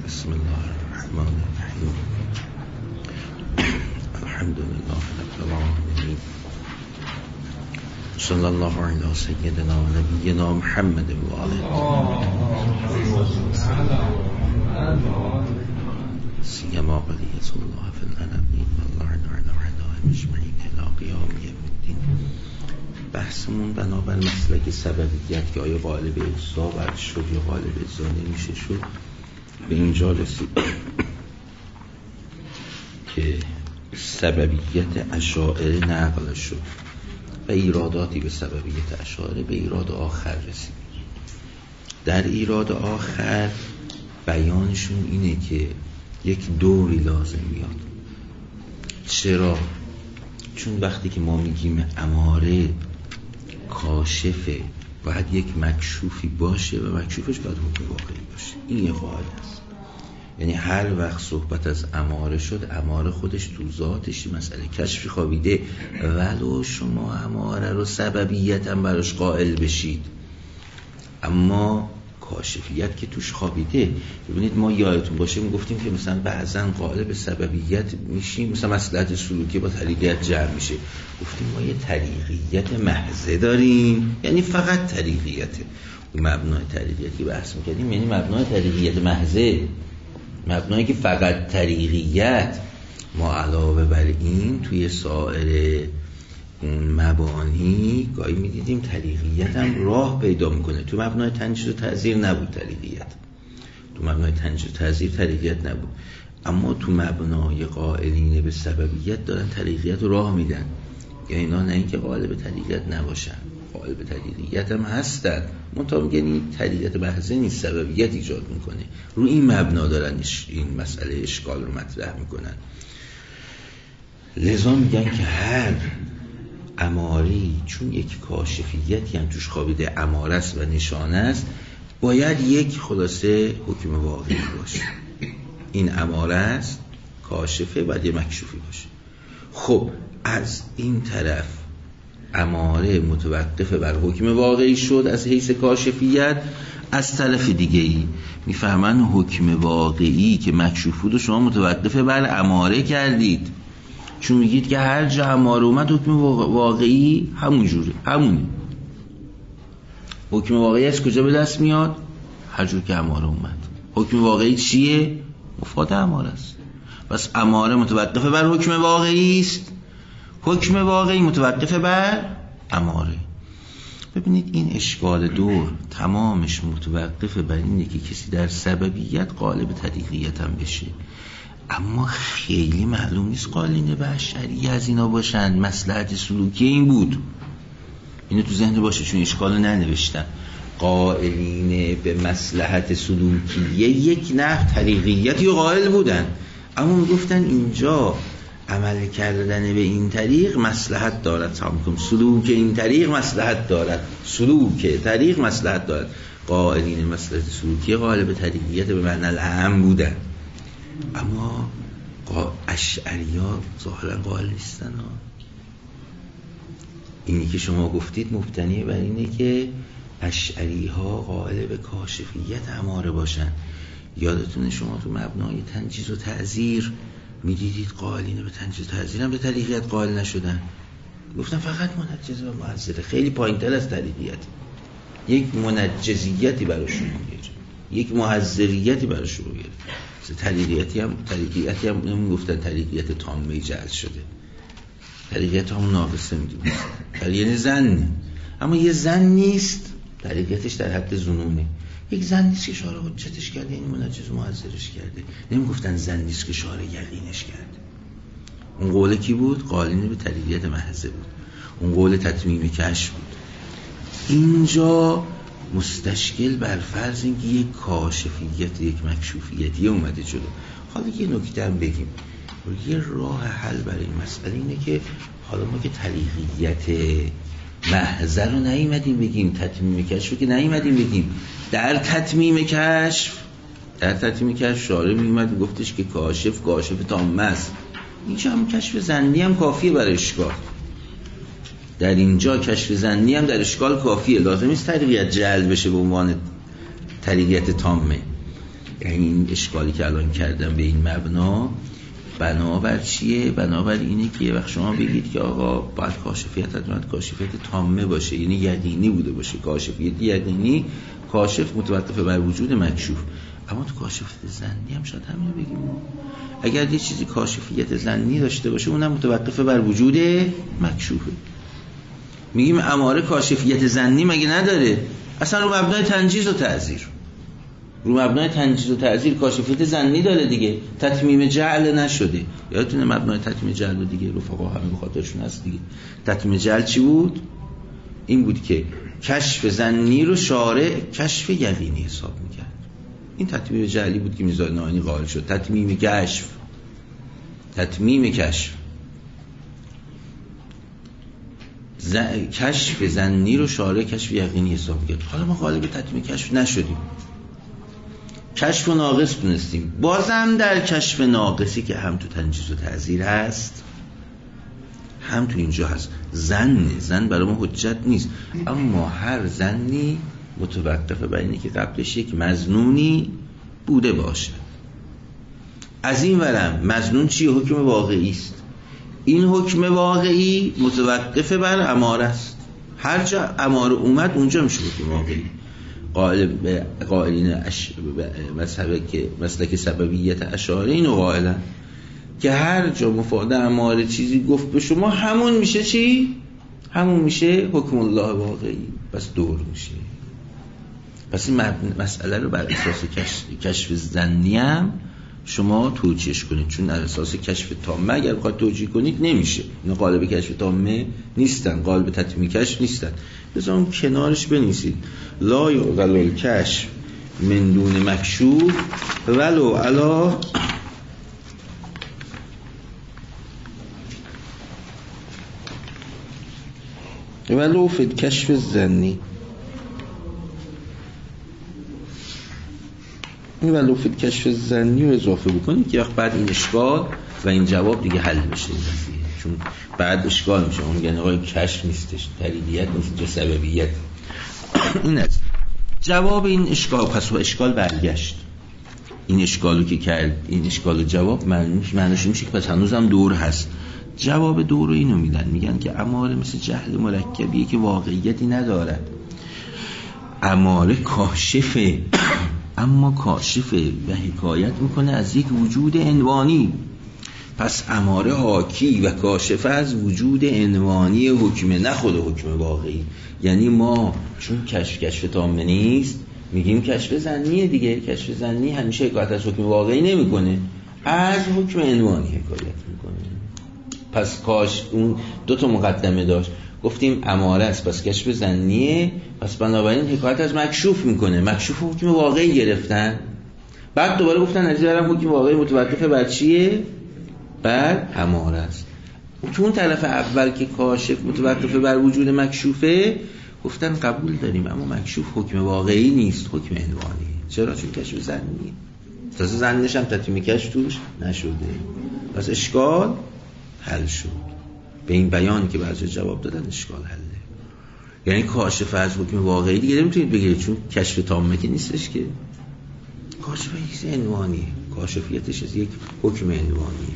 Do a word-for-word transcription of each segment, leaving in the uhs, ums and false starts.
بسم الله الرحمن الرحیم. الحمد لله رب العالمین. صلی الله علی سیدنا و نبینا محمد و آله سیما بقیت الله فی العالمین و الله نعنا علی اجمعین الی قیام یوم الدین. بحثمون بنابر مسلک سببیت که آیا غالب اجزا بر شد یا غالب اجزا نمیشه شد به اینجا رسید که سببیت اشاعره نقل شد و ایراداتی به سببیت اشاعره به ایراد آخر رسید. در ایراد آخر بیانشون اینه که یک دوری لازم میاد. چرا؟ چون وقتی که ما میگیم اماره کاشفه باید یک مکشوفی باشه و مکشوفش باید حکم واقعی باشه. این یه قاعده است. یعنی هر وقت صحبت از اماره شد، اماره خودش تو ذاتش مسئله کشفی خوابیده، ولو شما اماره رو سببیت هم براش قائل بشید، اما کاشفیت که توش خوابیده. ببینید ما یادتون باشه میگفتیم که مثلا بعضا قائل به سببیت میشیم، مثلا مصلحت سلوکی با طریقیت جمع میشه. گفتیم ما یه طریقیت محضه داریم، یعنی فقط طریقیته. مبنای طریقیتی بحث میکردیم، یعنی مبنای طریقیت محضه، مبنایی که فقط طریقیت. ما علاوه بر این توی سایر اون مبانی گاهی میدیدیم طریقیت هم راه پیدا میکنه. تو مبنای تنجیز و تعزیر نبود طریقیت، تو مبنای تنجیز و تعزیر طریقیت نبود، اما تو مبنای قائلین به سببیت دارن طریقیت رو راه میدن. یعنی اینا نه اینکه قائل به طریقیت نباشن، قائل به طریقیت هم هستن، منتها میگن این طریقیت بحثه نیست، سببیت ایجاد میکنه. رو این مبنا دارن این مسئله اشکال رو مطرح میکنن. لذا میگن که هر اماری چون یک کاشفیتی هم توش خوابیده، اماره است و نشانه است، باید یک خلاصه حکم واقعی باشه. این اماره است، کاشفه، باید یه مکشوفی باشه. خب از این طرف اماره متوقف بر حکم واقعی شد از حیث کاشفیت، از طرف دیگه ای میفهمن حکم واقعی که مکشوف بود و شما متوقف بر اماره کردید، چون میگید که هر جا اماره اومد حکم واقعی همون جوره، همونه. حکم واقعی از کجا به دست میاد؟ هر جور که اماره اومد. حکم واقعی چیه؟ مفاد اماره است. پس اماره متوقف بر حکم واقعی است، حکم واقعی متوقف بر اماره. ببینید این اشکال دور تمامش متوقف بر اینه که کسی در سببیت قائل به طریقیت هم بشه، اما خیلی معلوم نیست قائلین به اشعری از اینا باشن. مصلحت سلوکی این بود، اینو تو ذهن باشه چون اشکالو ننوشتن. قائلین به مصلحت سلوکیه یک نحو طریقیتی و قائل بودن، اما میگفتن اینجا عمل کردن به این طریق مصلحت دارد، سامکم سلوک این طریق مصلحت دارد، سلوک طریق مصلحت دارد. قائلین مصلحت سلوکی قائل به طریقیت به معنی الاهم بودن، اما اشعری ها ظاهرا قائل نیستن ها. اینی که شما گفتید مبتنی بر اینه که اشعری ها قائل به کاشفیت اماره باشن. یادتونه شما تو مبنای تنجیز و تعزیر میدیدید قائلین به تنجیز و تعزیر هم به طریقیت قائل نشدن، گفتن فقط منجز و معذره، خیلی پایین‌تر از طریقیت. یک منجزیتی براشون گرفت، یک محذریتی براشون گرفت. طریقیتی هم طریقیتی هم نمیگفتن طریقیت تامه جعل شده، طریقیت هم ناقصه میدونن، یعنی زن، اما یه زن نیست، طریقیتش در حد ظنونه. یک زن نیست که شارع حجتش کرده، یعنی منجز و معذرش کرده. نمیگفتن زن نیست که شارع یقینش کرده. اون قول کی بود؟ قائلین به طریقیت محضه بود، اون قول تتمیم کشف بود. اینجا مستشکل بر فرض اینکه یک کاشفیت یک مکشوفیتی اومده جلو. حالا یه نکته هم بگیم، یه راه حل برای این مسئله اینه که حالا ما که طریقیت محضه رو نیومدیم بگیم، تتمیم کشف رو که نیومدیم بگیم، در تتمیم کشف در تتمیم کشف شارع میومد و گفتش که کاشف کاشف تامه است. اینجا هم کشف ظنی هم کافیه برای اشکال. در اینجا کشف ظنی هم در اشکال کافیه، لازم نیست طریقیت جعل بشه به عنوان طریقیت تامه. یعنی این اشکالی که الان کردم به این مبنا بنابر چیه؟ بنابر اینه که یه وقت شما بگید که آقا باید کاشفیت حتما کاشفیت تامه باشه، یعنی یقینی بوده باشه. کاشفیت یقینی، کاشف متوقف بر وجود مکشوف. اما تو کاشفیت ظنی هم شاید همین بگیم، اگر یه چیزی کاشفیت ظنی داشته باشه اونم متوقف بر وجود مکشوفه. میگیم اماره کاشفیت ظنی مگه نداره؟ اصلا رو مبنای تنجیز و تعذیر، رو مبنای تنجیز و تعذیر کاشفیت ظنی داره دیگه، تتمیم جعل نشده. یادتونه مبنای تتمیم جعل دیگه رفقا همه بخاطرشون هست دیگه. تتمیم جعل چی بود؟ این بود که کشف ظنی رو شارع کشف یقینی حساب میکرد. این تتمیم جعلی بود که میزان نهانی قائل شد. تتمیم کشف، تتمیم کشف ز... کشف ظنی رو شارع کشف یقینی حساب کرد. حالا ما قالب تتمیم کشف نشدیم، کشف و ناقص دونستیم. بازم در کشف ناقصی که هم تو تنجیز و تعذیر هست هم تو اینجا هست، ظن ظن برای ما حجت نیست، اما هر ظنی متوقفه بر اینه که قبلش یک مظنونی بوده باشه. از این ورم مظنون چیه؟ حکم واقعی است. این حکم واقعی متوقفه بر اماره است. هر جا اماره اومد اونجا میشه حکم واقعی. قائل به قائلین اش... مذهب که مسلک سببیت اشاعره اینو قائلن که هر جا مفاد اماره چیزی گفت به شما همون میشه چی؟ همون میشه حکم الله واقعی. پس دور میشه. پس این مسئله رو بر اساس کشف, کشف ظنی هم شما توجیهش کنید، چون بر اساس کشف تامه اگر بخواید توجیه کنید نمیشه. اینا قالب کشف تامه نیستن، قالب تتمیم کشف نیستن. بذار اون کنارش بنویسید لا یعقل الکشف من دون مکشوف ولو علا ولو فی کشف ظنی، این ولو فی کشف ظنی رو اضافه بکنید که وقت بعد این اشکال و این جواب دیگه حل بشه، چون بعد اشکال میشه. اون میگن آقا کشف نیستش، تریدیت نیست، جو سببیت. این است جواب این اشکال. پس و اشکال برگشت. این اشکالو که کرد، این اشکال جواب معنیش معنیش میشه که پس هنوزم دور هست. جواب دور رو اینو میدن، میگن که اماره مثل جهل مرکبیه که واقعیتی ندارد. اماره کاشفه، اما کاشفه و حکایت میکنه از یک وجود عنوانی. پس اماره حاکی و کاشفه از وجود عنوانی حکمه، نه خود حکم واقعی. یعنی ما چون کشف کشف تامه نیست میگیم کشف ظنیه دیگه. کشف ظنی همیشه حکایت از حکم واقعی نمیکنه، از حکم عنوانی حکایت میکنه. پس کاش اون دو تا مقدمه داشت. گفتیم اماره است پس کشف ظنیه، پس بنابراین حکایت از مکشوف میکنه. مکشوف حکم واقعی گرفتن، بعد دوباره گفتن از این حکم واقعی متوقفه بر چیه؟ بر اماره است. تو اون طرف اول که کاشف متوقفه بر وجود مکشوفه گفتن قبول داریم، اما مکشوف حکم واقعی نیست، حکم عنوانی. چرا؟ چون کشف ظنیه. تازه ظنش هم تتمیم کشف توش نشده. پس اشکال حل شد. به این بیانی که بعضی جواب دادن اشکال حله. یعنی کاشف از حکم واقعی دیگه نمیتونید بگیرید، چون کشف تامه که نیستش که. کاشف یک عنوانیه، کاشفیتش از یک حکم عنوانیه.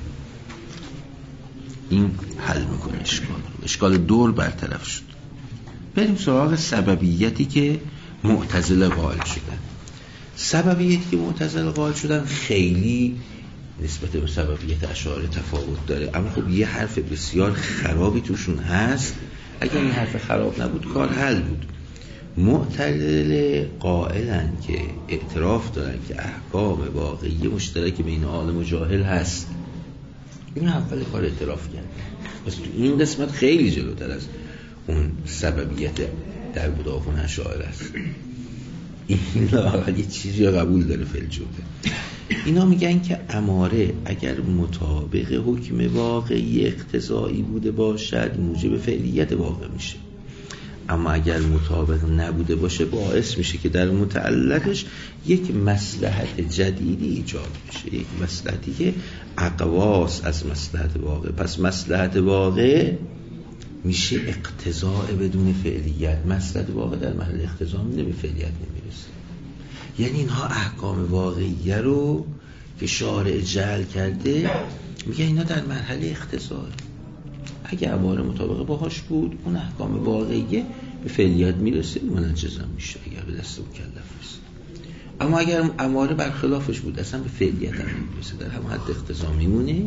این حل میکنه اشکال. اشکال دور برطرف شد. بریم سراغ سببیتی که معتزله قائل شدن. سببیتی که معتزله قائل شدن خیلی نسبت به سببیت اشاعره تفاوت داره، اما خب یه حرف بسیار خرابی توشون هست. اگر این حرف خراب نبود کار حل بود. معتزله قائلن که اعتراف دارن که احکام واقعی مشترک بین عالم و جاهل هست. این اول کار اعتراف کرد. پس این قسمت خیلی جلوتر از اون سببیت در مدافعون اشاعره است. این لااقل یه چیزی قبول داره فلجوده. اینا میگن که اماره اگر مطابق حکم واقعی اقتضایی بوده باشد موجب فعلیت واقع میشه، اما اگر مطابق نبوده باشه باعث میشه که در متعلقش یک مصلحت جدیدی ایجاد بشه، یک مصلحتی که اقواس از مصلحت واقع. پس مصلحت واقع میشه اقتضاء بدون فعلیت. مصلحت واقع در محل اقتضا میده، به فعلیت نمیرسه. یعنی اینها احکام واقعیه رو که شارع جعل کرده میگه اینا در مرحله اقتضا. اگه اماره مطابق باهاش بود اون احکام واقعیه به فعلیت میرسه، منجزم میشه اگر به دست مکلف رسه. اما اگر اماره برخلافش بود اصلا به فعلیت هم نمیرسه، در همون حد اقتضا میمونه.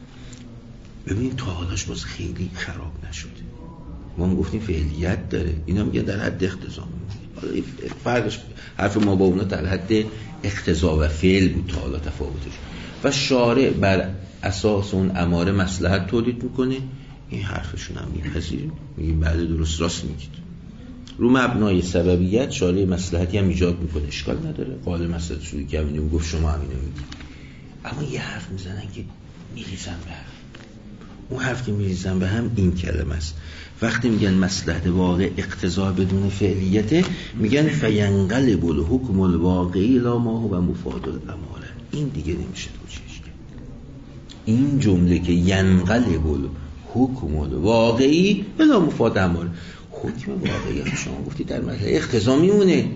ببینید تا حالاش باز خیلی خراب نشده. ما گفتیم فعلیت داره، اینا میگن در حد اقتضا میمونه. فرقش حرف ما با اونا در حد اقتضا و فعل بود تا حالا تفاوتش. و شارع بر اساس اون اماره مصلحت تولید میکنه، این حرفشون هم میپذیریم، میگیم بله درست راست میگید. رو مبنای سببیت شارع مصلحتی هم ایجاد میکنه، اشکال نداره. قال مصلحت شروعی که همینو گفت شما همینو میگید. اما یه حرف میزنن که میریزن به هم. اون حرف که میریزن به هم این کلمه است. وقتی میگن مصلحت واقع اقتضا بدون فعلیته، میگن فینقلب الحکم الواقعی لا ما هو مفاد الاماره. این دیگه نمیشه توجیهش کرد. این جمله که ینقلب الحکم الواقعی لا مفاد اماره، حکم واقعی شما گفتید در مرحله اقتضا میمونه،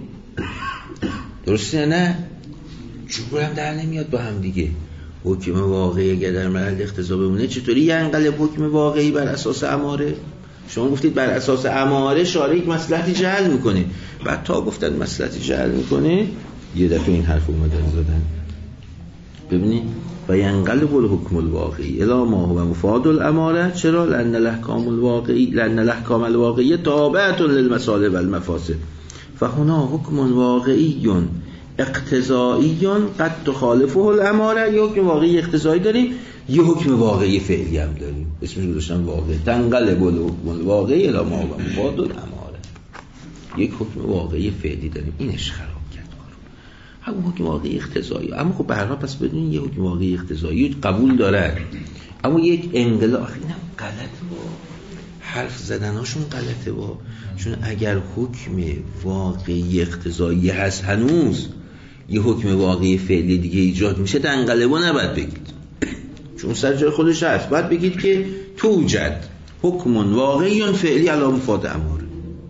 درسته نه؟ جورم در نمیاد با هم دیگه. حکم واقعی اگر در مرحله اقتضا بمونه چطوری ینقلب حکم واقعی بر اساس اماره؟ شما گفتید بر اساس اماره شارع یک مصلحتی جعل میکنه، بعد تا گفتن مصلحتی جعل میکنه یه دفعه این حرف اومدن زدن. ببینید و ینقلب الحکم الواقعی الی ما هو مفاد الاماره. چرا؟ لان الاحکام الواقعی لان الاحکام الواقعیه تابعه للمصالح والمفاسد، فهنا حکم واقعی اقتضایی قد تخالفه الاماره. یه حکم واقعی اقتضایی داریم، یه حکم واقعی فعلی هم داریم، اسمش رو داشتن واقع. تنقلب الحکم الواقعی الی ما هو مفاد الاماره. یک حکم واقعی فعلی داریم، اینش خراب کرد کارو. همون حکم واقعی اقتضایی. اما خب به هر حال پس بدونین یه حکم واقعی اقتضایی قبول داره، اما یک انقلاب. اینم غلطه با حرف زدناشون غلطه با، چون اگر حکم واقعی اقتضایی هست هنوز یه حکم واقعی فعلی دیگه ایجاد میشه، تنقلبو نباید بگید، چون سر جای خودش هست. باید بگید که توجد حکم واقعی فعلی علی مفاد اماره،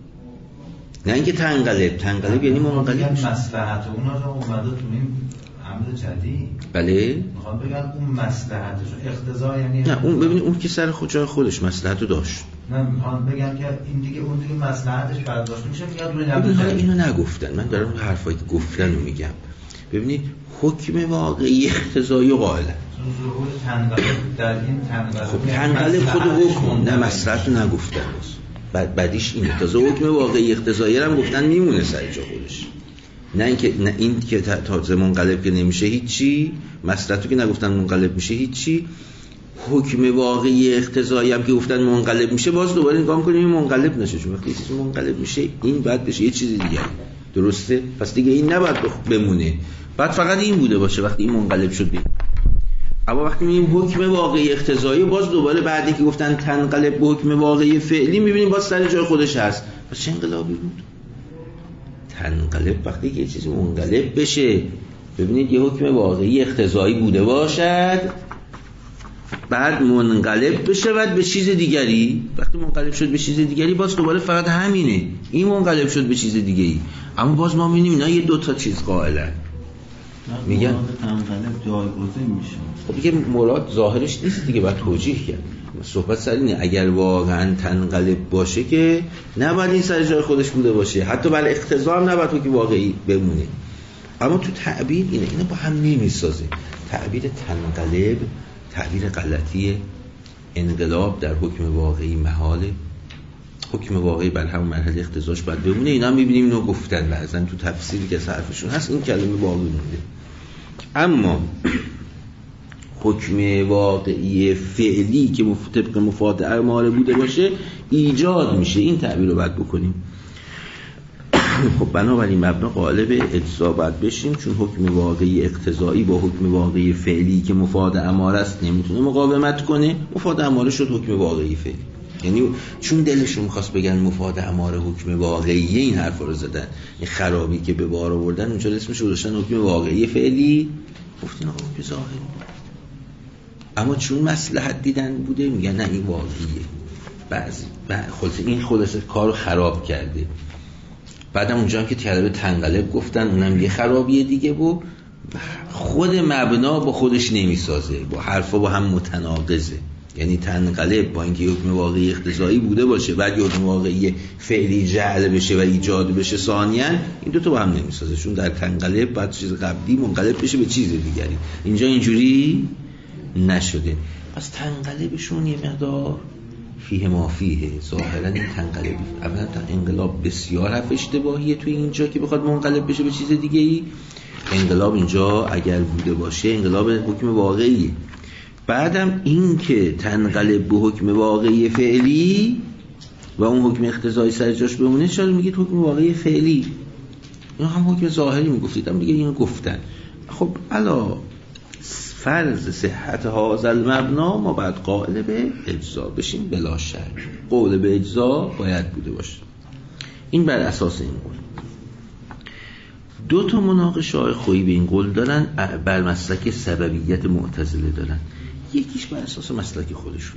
نه اینکه تنقلب. تنقلب یعنی منقلب میشه. مصلحت اونا رو اومده تو این عمل جدید. بله میخوام بگم اون مصلحتش اقتضا یعنی نه، اون ببینید اون که سر خود جای خودش مصلحت رو داشت. نه میخوام بگم که این دیگه اون دیگه مصلحتش برداشت میشه میاد روی عمل جدید. اینو نگفتن، من دارم حرفایی که گفتن رو میگم. ببینید حکم واقعی اقتضایی قائل ظهور تنقلب در این تنقلب، خب تنقلب خود حکم نه مصلحت رو نگفتن. بعد بعدیش اینه تازه حکم واقعی اقتضایی هم گفتن میمونه سر جا خودش، نه اینکه نه این که تازه منقلب که نمیشه هیچی، مصلحتو که نگفتن منقلب میشه هیچی. حکم واقعی اقتضایی هم که گفتن منقلب میشه، باز دوباره نگاه کنیم منقلب نشه، چون وقتی چیزی منقلب میشه این بعد بشه یه چیز دیگه، درسته؟ پس دیگه این نباید بمونه، بعد فقط این بوده باشه وقتی این منقلب شد بیم. اما وقتی میبینیم حکم واقعی اقتضایی، باز دوباره بعدی که گفتن تنقلب به حکم واقعی فعلی، میبینیم باز سر جای خودش هست. پس چه انقلابی بود؟ تنقلب وقتی که یه چیزی منقلب بشه. ببینید یه حکم واقعی اقتضایی بوده باشد، بعد منقلب بشه بعد به چیز دیگری. وقتی منقلب شد به چیز دیگری، باز دوباره فقط همینه، این منقلب شد به چیز دیگری. اما باز ما میبینیم اینا یه دو تا چیز قائلن. میگن تنقلب جایگزین میشه. خب دیگه مراد ظاهرش نیست دیگه، باید توجیه کرد. صحبت سر اینه اگر واقعا تنقلب باشه که نباید این سر جای خودش بوده باشه، حتی بر اقتضا هم نباید که واقعی بمونه. اما تو تعبیر اینه اینا با هم نمیسازه. تعبیر تنقلب تعبیر غلطیه، انقلاب در حکم واقعی محاله، حکم واقعی بر همون مرحله اقتضاش باید بمونه. اینا میبینیم اینو گفتن بعضن تو تفسیری که حرفشون هست این کلمه باقی مونده. اما حکم واقعی فعلی که طبق مفاد اماره بوده باشه ایجاد میشه، این تعبیر رو باید بکنیم. خب بنابراین مبنا قالب اجزا باید بشیم، چون حکم واقعی اقتضایی با حکم واقعی فعلی که مفاد اماره است نمیتونه مقاومت کنه. مفاد اماره شد حکم واقعی فعلی، یعنی چون دلشون می‌خواست بگن مفاد اماره حکم واقعی، این حرف رو زدن. این خرابی که به بار آوردن اونجا اسمش رو داشتن حکم واقعی فعلی، گفتین آقا حکم ظاهری. اما چون مصلحت دیدن بوده میگن نه این واقعیه. بعضی خلاص این خلاصه کارو خراب کرده. بعدم اونجا هم که کلمه تنقلب گفتن اونم یه خرابیه دیگه، و خود مبنا با خودش نمیسازه، با حرفا با هم متناقضه. یعنی تنقلب با اینکه حکم واقعی اقتضایی بوده باشه بعد حکم واقعی فعلی جعل بشه و ایجاد بشه ثانیاً، این دو تا با هم نمیسازه، چون در تنقلب بعد چیز قبلی منقلب بشه به چیز دیگری. اینجا اینجوری نشده. پس تنقلبشون یه مقدار فیه ما فیه. ظاهرا این تنقلب اولا انقلاب بسیار حرف اشتباهیه توی اینجا که بخواد منقلب بشه به چیز دیگه ای. انقلاب اینجا اگر بوده باشه انقلاب حکم واقعیه. بعدم این که تنقلب به حکم واقعی فعلی و اون حکم اقتضایی سر جاش بمونه، چرا میگید حکم واقعی فعلی؟ اینا هم حکم ظاهری میگفتید، هم دیگه اینو گفتن. خب علا فرض صحت هذا المبنا ما بعد قائل به اجزا بشیم بلا شک. قول به اجزا باید بوده باشه. این بر اساس این قول. دو تا مناقشه های خویی به این قول دارن، بر مسلک سببیت معتزله دارن. یکیش بر اساس مسلک خودشون.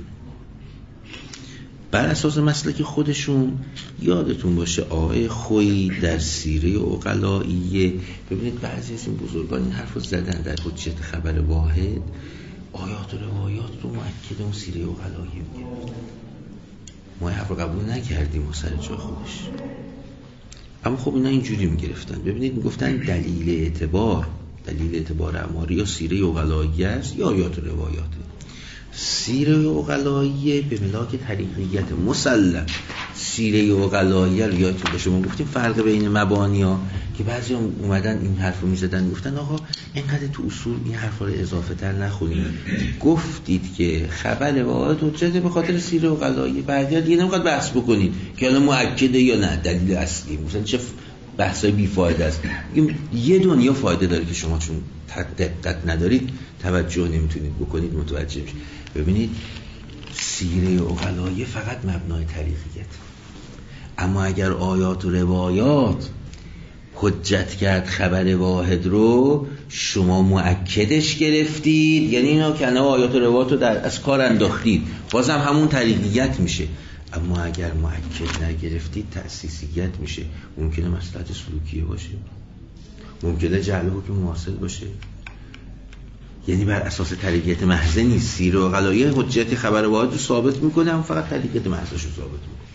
بر اساس مسلک خودشون یادتون باشه آقای خویی در سیره عقلائیه، ببینید بعضی از این بزرگان این حرف رو زدن در حجت خبر واحد، آیات و روایات رو مؤکد اون سیره عقلائیه میگرفت. ما این حرف رو قبول نکردیم و سر جای خودش، اما خب اینا اینجوری میگرفتن. ببینید میگفتن دلیل اعتبار دلیل اعتبار اماری یا سیره عقلائیه است یا آیات و روایاته. سیره عقلائیه به ملاک طریقیت مسلم. سیره عقلائیه رو یادتون باشه ما گفتیم فرق بین مبانی ها که بعضی هم اومدن این حرف رو میزدن، گفتن آقا اینقدر تو اصول این حرف رو اضافه تر نخونید، گفتید که خبر واحد حجته به خاطر سیره عقلائیه، بعد دیگه نمیخواد بحث بکنید که الان مؤکده یا نه دلیل اصلی، مثلا چه بحثای بی فایده است. یه دنیا فایده داره که شما چون دقت ندارید توجه نمیتونید بکنید متوجه بشید. ببینید سیره عقلائیه فقط مبنای طریقیت، اما اگر آیات و روایات حجت کرد خبر واحد رو، شما مؤکدش گرفتید، یعنی اینا کنه آیات و روایات رو در از کار انداختید، بازم همون طریقیت میشه. اما اگر مؤکد نگرفتید تأسیسیت میشه. ممکنه مصلحت سلوکیه باشه، ممکنه جعل حکم مواصل باشه، یعنی بر اساس طریقیت محض نیست. سیره عقلائیه حجت خبر واحد رو ثابت میکنه، اما فقط طریقیت محضش رو ثابت میکنه.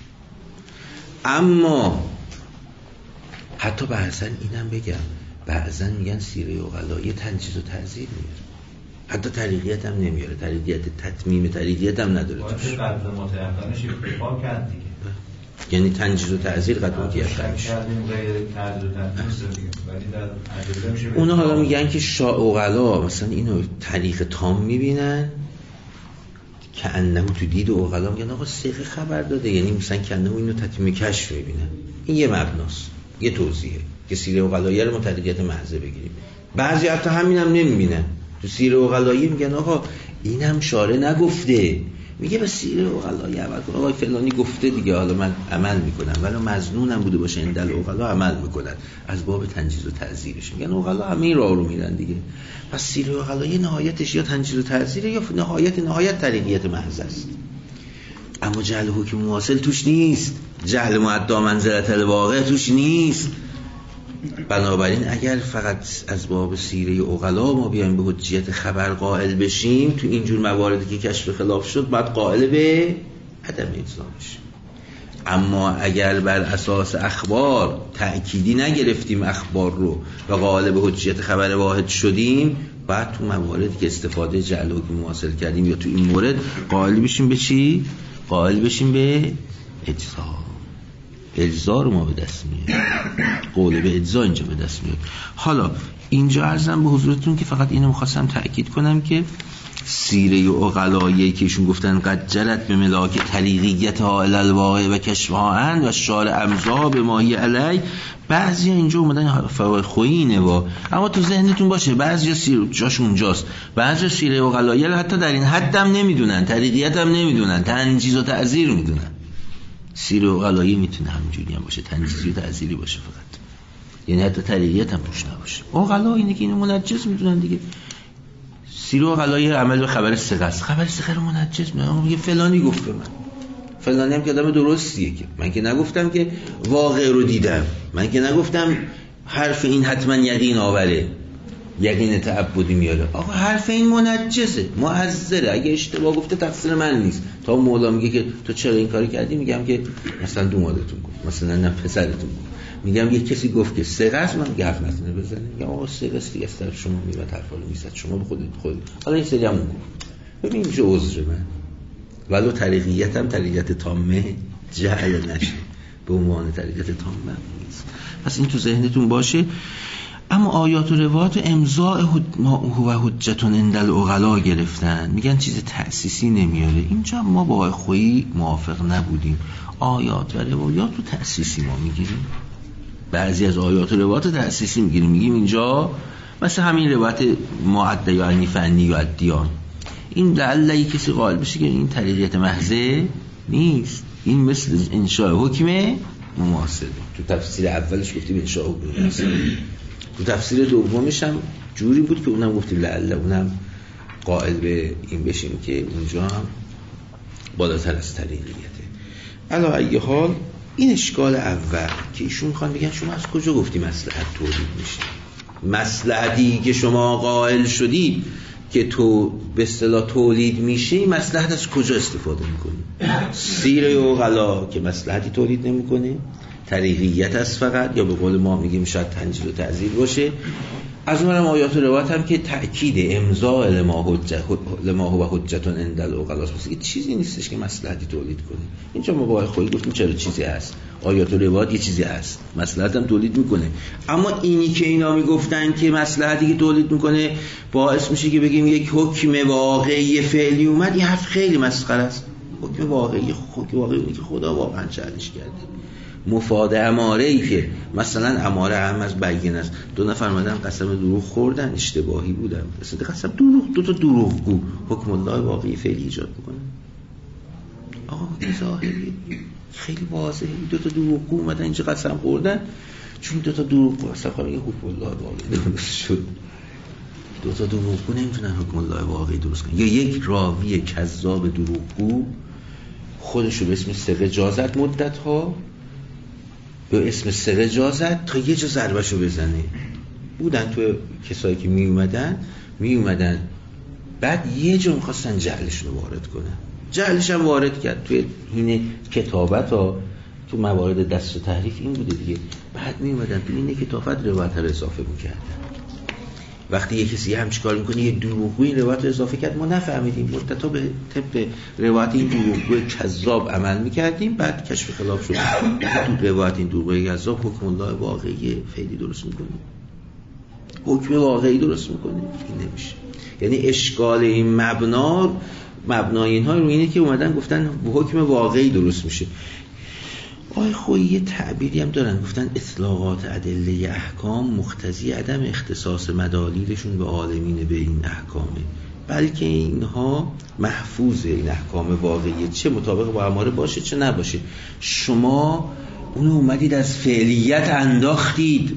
اما حتی بعضن اینم بگم، بعضن میگن سیره عقلائیه تنجیز و تعزیر میاره، حتی طریقیت هم نمیاره، طریقیت تتمیم طریقیت هم نداره. باید قدر متعقلش اتفاق کرد دیگه، یعنی تنجیز و تعزیر قدر متعقل میشه. اونا حالا میگن که عقلا مثلا اینو طریق تام میبینن که انه تو دید عقلا میگن آقا صیغه خبر داده، یعنی مثلا که انه اینو تتمیم کشف میبینن. این یه مبناست، یه توضیحه که سیره عقلائیه رو مطابقیت محض بگیریم. بعضی حتی همینم نمیبینن، تو سیره عقلائیه میگن آقا اینم شارع نگفته، میگه به سیره عقلائیه عمل کن، آقا فلانی گفته دیگه حالا من عمل میکنم، ولی مظنونم بوده باشه این دل عقلا عمل میکنن، از باب تنجیز و تعزیرش میگن عقلا همه این راه رو میرن دیگه. پس سیره عقلائیه نهایتش یا تنجیز و تعزیره یا نهایت نهایت طریقیت محض است، اما جعل حکم مواصل توش نیست، جعل معدا منزلت الواقع توش نیست. بنابراین اگر فقط از باب سیره عقلا ما بیایم به حجیت خبر قائل بشیم، تو اینجور مواردی که کشف خلاف شد بعد قائل به عدم اجزا بشیم. اما اگر بر اساس اخبار تأکیدی نگرفتیم اخبار رو و قائل به حجیت خبر واحد شدیم، بعد تو مواردی که استفاده جعل حکم مواصل کردیم یا تو این مورد قائل بشیم به چی؟ قائل بشیم به اجزا. اجزا رو ما به دست میاد، قول به اجزا اینجا به دست میاد. حالا اینجا عرضم به حضورتون که فقط اینو می‌خواستم تأکید کنم که سیره عقلائیه که ایشون گفتن قد جلت به ملاک طریقیت ها الالواقع و کشفها ان و شارع امضا به ماهی علی، بعضی اینجا اومدن فوای خوینه و اما تو ذهنتون باشه بعضی سیره جاش اونجاست، بعضی سیره عقلائیه حتی در این حد هم نمیدونن، طریقیت هم نمیدونن، تنجیز و تعزیر میدونن. سیره عقلائیه میتونه همینجوری هم باشه، تنجیزی و تعزیری باشه فقط، یعنی حتی طریقیت هم روش نباشه. عقلا اینه که اینو منجز میدونن دیگه. سیره عقلائیه عمل به خبر ثقه است، خبر ثقه رو منجز میدونن، میگه فلانی گفت به من، فلانی هم که آدم درستیه. که من که نگفتم که واقع رو دیدم، من که نگفتم حرف این حتما یقین آوره، یقین تعبدی میاره. آقا حرف این منجسه، معذره، اگه اشتباه گفته تقصیر من نیست. تا مولا میگه که تو چرا این کاری کردی، میگم که مثلا دومادتون گفت، مثلا نه پسرتون گفت، میگم یه کسی گفت که سه قصد، من گفت نتونه بزنه، یا آقا سه قصد دیگه از طرف شما میاد، حرفا رو میزد، شما به خودت خودت حالا این سری همون گفت. ببین میشه عذر من، ولو طریقیتم طریقیت تامه جعل نشه، به عنوان طریقیت تامه نیست. پس این تو ذهنتون باشه. اما آیات و روایات امضاء هو حجتون عند العقلا گرفتن، میگن چیز تأسیسی نمیاره. اینجا ما با آقای خویی موافق نبودیم. آیات و روایات رو تأسیسی ما میگیریم، بعضی از آیات و روایات تأسیسی میگیریم، میگیم اینجا مثل همین روایت معده یا عنی فنی یا ادیان، این لعله کسی قائل بشه که این طریقیت محضه نیست، این مثل انشاء حکم مماثل. تو تفسیر اولش گفتیم انشاء حکم مماثل، تو تفسیر دومش هم جوری بود که اونم گفتیم لعله اونم قائل به این بشیم که اونجا هم بالاتر از طریقیته. علی ای حال این اشکال اول که ایشون میخوان بگن شما از کجا گفتی مصلحت تولید میشه؟ مصلحتی که شما قائل شدی که تو به اصطلاح تولید میشه، مصلحت از کجا استفاده میکنی؟ سیر عقلا که مصلحتی تولید نمیکنه، طریقیت است فقط، یا به قول ما میگیم شاید تنجیل و تعزیر باشه. از اونم آیات و روایات هم که تأکید امضاء لما حجت لما هو حجتون عند العقلا، این چیزی نیستش که مصلحتی تولید کنه. اینجا ما با خودی گفتیم چرا چیزی هست، آیات و روایات یه چیزی هست، مصلحت هم تولید میکنه. اما اینی که اینا میگفتن که مصلحتی که تولید میکنه باعث میشه که بگیم یک حکم واقعی فعلی اومد، این حرف خیلی مسخره است. حکم واقعی، حکم واقعی اونی که خدا واقعا جعلش کرده. مفاد اماره‌ای که مثلا اماره هم از بیان است، دو نفر اومدن قسم دروغ خوردن، اشتباهی بودن، مثلا قسم دروغ، دو تا دروغگو حکم الله واقعی فعلی ایجاد میکنه. آقا این ظاهری خیلی واضحه، دو تا دروغگو اومدن اینجا قسم خوردن، چون دو تا دروغگو اصلا میگه حکم الله واقعی درست شد. دو تا دروغگو نمیتونن حکم الله واقعی درست کنن. یا یک راوی کذاب دروغگو خودشو به اسم ثقه جازت مدت ها، به اسم ثقه جازت تا یه جا ضربشو بزنه. بودن تو کسایی که می اومدن می اومدن بعد یه جا میخواستن جعلشون رو وارد کنن، جعلش هم وارد کرد توی این کتابت ها، تو موارد دست و تحریف این بوده دیگه. بعد می اومدن تو این کتابت روایت رو اضافه میکردن. وقتی یه کسی هم چیکار میکنه یه دروغگو این روایت رو اضافه کرد، ما نفهمیدیم، مدت‌ها به طبق روایت این دروغگو کذاب عمل میکردیم، بعد کشف خلاف شد. تو روایت این دروغگو کذاب حکم الله واقعی فعلی درست میکنه، حکم واقعی درست میکنه، این نمیشه. یعنی اشکال این مبنا، مبنای اینها رو اینه که اومدن گفتن حکم واقعی درست میشه. آی خویی یه تعبیری هم دارن، گفتن اطلاقات ادله احکام مقتضی عدم اختصاص مدالیلشون به عالمین به این احکامه، بلکه اینها محفوظه، این احکام واقعیه، چه مطابق با اماره باشه چه نباشه. شما اونو اومدید از فعلیت انداختید،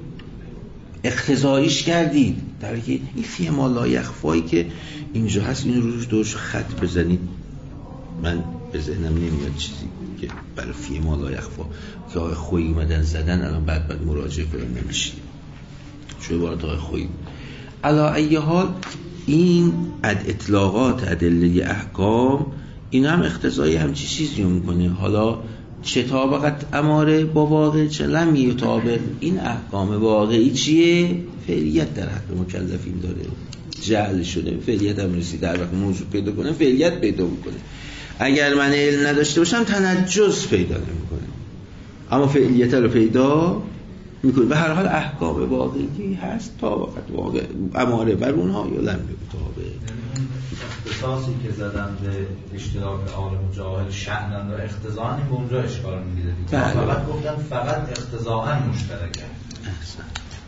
اقتضاییش کردید، در که این فی ما لا یخفایی که اینجا هست این روش دورش خط بزنید. من به ذهنم نمیاد چیزی که برای فی ما لا یخفا که آقای خویی اومدن زدن، الان بعد بعد مراجعه کنم نمیشه، چون عبارت آقای خویی. علا ای حال این اد اطلاقات ادله احکام این هم اقتضایی همچی چیزی رو میکنه. حالا چه طابقت اماره با واقع، چه لم یطابق. این احکام واقعی چیه؟ فعلیت در حق مکلفین داره، جعل شده، فعلیت هم رسید در وقت موضوع پیدا کنه فعلیت پیدا بکنه. اگر من علم نداشته باشم تنجس پیدا نمیکنه، اما فعلیت رو پیدا میکنه. به هر حال احکام واقعی هست، طابقت واقع اماره بر اونها یا لم یطابق. اختصاصی که زدن به اشتراک عالم و جاهل شأنن و اقتضاءً به اونجا اشکال میگیره دیگه. فقط گفتن فقط اقتضاءً مشترکه. احسن.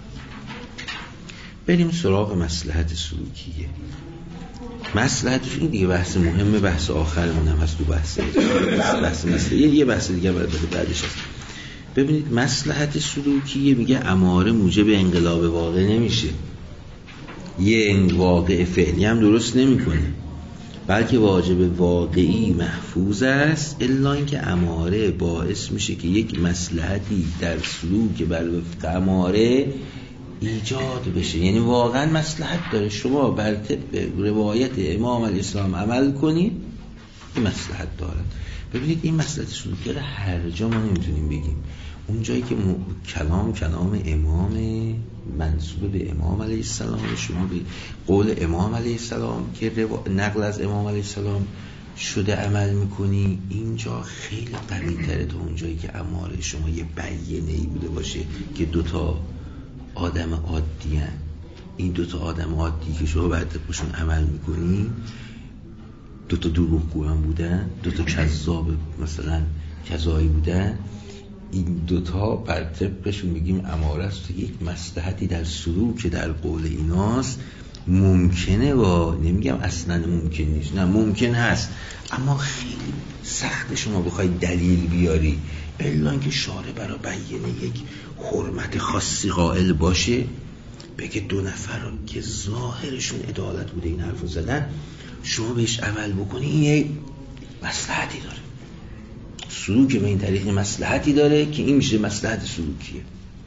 بریم سراغ مصلحت سلوکیه. مصلحتش این دیگه بحث مهمه، بحث آخرمون هم هست تو بحث بحث مصلحت. یه بحث دیگه بعدش هست. ببینید مصلحت سلوکیه میگه اماره موجب انقلاب واقع نمیشه، یه واقع فعلی هم درست نمیکنه. بلکه واجب واقعی محفوظ است، الا اینکه اماره باعث میشه که یک مصلحتی در سلوک بر وفق اماره ایجاد بشه. یعنی واقعا مصلحت داره شما بر طبق روایت امام علیه السلام عمل کنید، این مصلحت داره. ببینید این مصلحت سلوکی را هر جا ما نمیتونیم بگیم. اون جایی که م... کلام کلام امام منسوب به امام علیه السلام، شما به قول امام علیه السلام که رو... نقل از امام علیه السلام شده عمل میکنی، اینجا خیلی قوی تره تا اون جایی که اماره شما یه بیانه‌ای بوده باشه که دوتا آدم عادی هن. این دوتا آدم عادی که شما بعد باشون عمل میکنی، دوتا دروغگو هم بودن، دوتا کذاب مثلا کذایی بودن، این دوتا بر طبقشون میگیم اماره است که یک مصلحتی در سلوک در قول ایناست. ممکنه با نمیگم اصلا ممکن نیست، نه ممکن هست، اما خیلی سخت شما بخوای دلیل بیاری الا اینکه شارع برای بیانه یک حرمت خاصی قائل باشه، بگه دو نفر که ظاهرشون عدالت بوده این حرفو زدن، شما بهش عمل بکنی، این یک مصلحتی داره، سلوک به این طریق مصلحتی داره که این میشه مصلحت سلوکیه.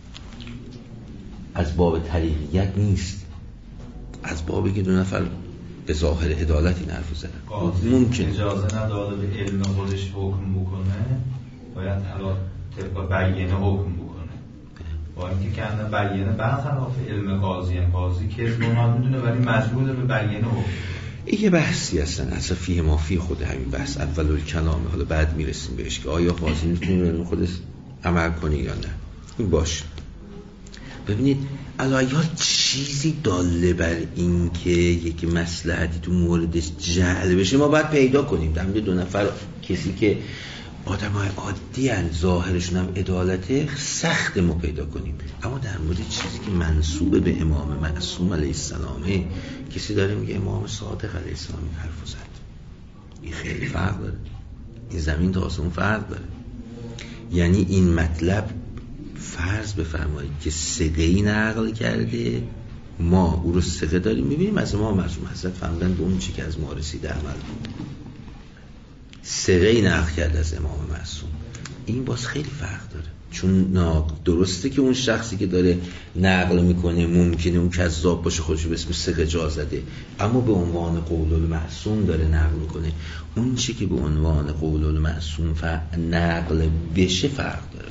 از باب طریقیت نیست، از بابی که دو نفر به ظاهر عدالت این حرفو زدن. ممکن اجازه نداده به علم خودش حکم بکنه، باید حالا طبق بیانه حکم بکنه. با اینکه کنه بیانه برخلاف علم قاضی، هم قاضی که اصلا میدونه ولی مجبور به بیانه حکم. این یه بحثی هستن اصلا فیه ما فیه خود همین بحث اول کلامه، حالا بعد میرسیم بهش که آیا قاضی میتونه به خودش عمل کنه یا نه. این باشه. ببینید الان چیزی داله بر این که یک مصلحتی تو موردش جعل بشه ما باید پیدا کنیم. در مورد دو نفر کسی که آدمای عادی ان ظاهرشون هم عدالته سخت ما پیدا کنیم، اما در مورد چیزی که منسوب به امام معصوم علیه السلامه، کسی داره میگه امام صادق علیه السلام این حرفو زد، این خیلی فرق داره، این زمین تا آسمون فرق داره. یعنی این مطلب فرض بفرمایید که ثقه‌ای نقل کرده، ما او رو ثقه داریم میبینیم از امام معصوم حضرت فهمیدن به اون چی که از ما رسیده عمل بود، ثقه‌ای نقل کرده از امام معصوم، این باز خیلی فرق داره. چون درسته که اون شخصی که داره نقل میکنه ممکنه اون کذاب باشه، خودشو به اسم ثقه جا زده، اما به عنوان قول المعصوم داره نقل میکنه، اون چی که به عنوان قول المعصوم نقل بشه فرق داره.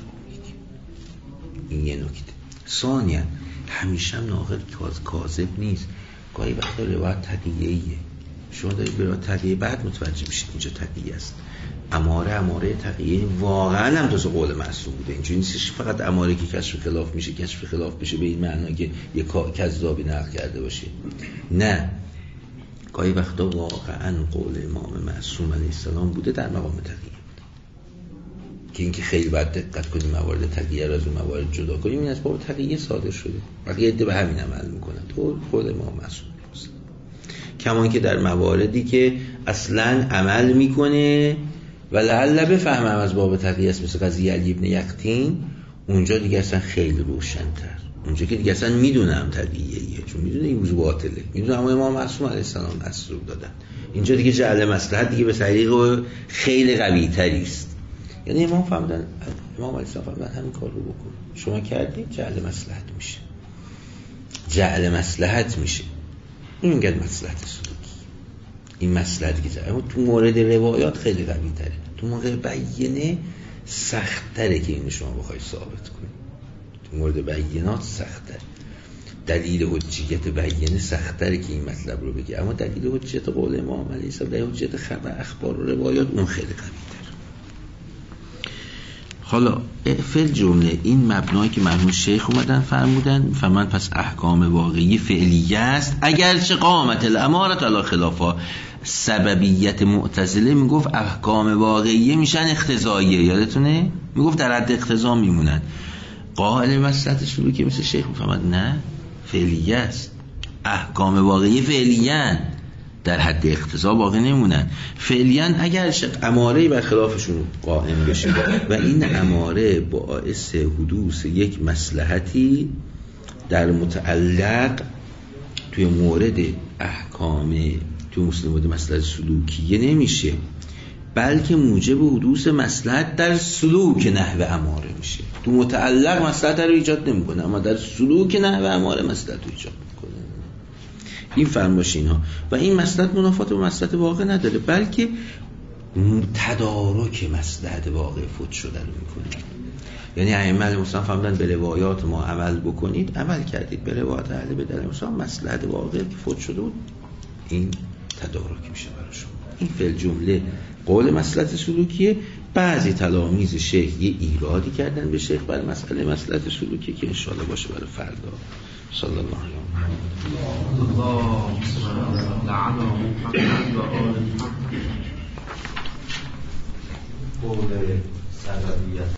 این یه نکته. ثانیاً همیشه هم ناقل کاذب نیست، گاهی وقتا روایت تقیه‌ایه، شما دارید به روایت تقیه بعد متوجه میشید اینجا تقیه است. اماره اماره تقیه واقعا هم دوست قول معصوم بوده، اینجوری نیستش فقط اماره که کشف خلاف میشه کشف خلاف بشه به این معنا که یک کذابی نقل کرده باشه، نه، گاهی وقتا واقعا قول امام معصوم علیه السلام بوده در مقام تقیه، که اینکه خیلی باید دقت کنیم موارد تقیه را از اون موارد جدا کنیم، این از باب تقیه صادر شده، بقیه عده به همین عمل میکنن تو قول امام معصوم. کما که در مواردی که اصلا عمل میکنه و لعل بفهمم از باب تقیه است، مثل قضیه علی ابن یقطین، اونجا دیگه اصلا خیلی روشن‌تر، اونجا که دیگه اصلا میدونم تقیه‌ایه، چون میدونه این موضوع باطله، میدونه اما امام معصوم علیه السلام دستور دادن، اینجا دیگه جعل مصلحت دیگه به طریق خیلی قوی تری است. یعنی امام فهمیدن، امام علیه السلام فهمیدن همین کار رو بکن، شما کردید جعل مصلحت میشه، جعل مصلحت میشه، این میگن مصلحت سلوکی، این مصلحتی که اما تو مورد روایات خیلی قوی تره، تو مورد بیانه سخت تره که اینو شما بخوای ثابت کنی، تو مورد بیانات سخت تره، دلیل حجیت بیانه سخت تره که این مطلب رو بگی، اما دلیل حجیت قول امام علیه السلام، دلیل حجیت خبر اخبار و روایات اون خیلی قوی تره. حالا فعل جمله این مبنایی که مرحوم شیخ اومدن فرمودن فمن پس احکام واقعی فعلیه است، اگرچه قامت الامارت علی خلافا، سببیت معتزله میگفت احکام واقعیه میشن اقتضاییه، یادتونه میگفت در حد اقتضا میمونن، قائل مصلحت سلوکی مثل شیخ میفهمد نه فعلیه است، احکام واقعی فعلیه در حد اقتضا باقی نمونن، فعلیاً اگر اماره بر خلافشون قائم بشه و این اماره باعث حدوث یک مصلحتی در متعلق توی مورد احکام تو مسلم بوده مصلحت سلوکیه نمیشه، بلکه موجب حدوث مصلحت در سلوک نحو اماره میشه. تو متعلق مصلحت رو ایجاد نمیکنه، اما در سلوک نحو اماره مصلحت رو ایجاد میکنه. این فرمایش اینها و این مصلحت منافات با مصلحت واقع نداره، بلکه تدارک مصلحت واقع فوت شده رو میکنه. یعنی ائمه علیهم السلام فرمودن به روایات ما عمل بکنید، عمل کردید به روایات اهل بدر مثلا مصلحت واقع فوت شده بود، این تدارک میشه برای شما. این فعل جمله قول مصلحت سلوکیه. بعضی تلامید شیخ یه ایرادی کردن به شیخ برای مسئله مصلحت سلوکی که انشاءالله باشه برای فردا. صلی الله علیه و آله. قول سببیت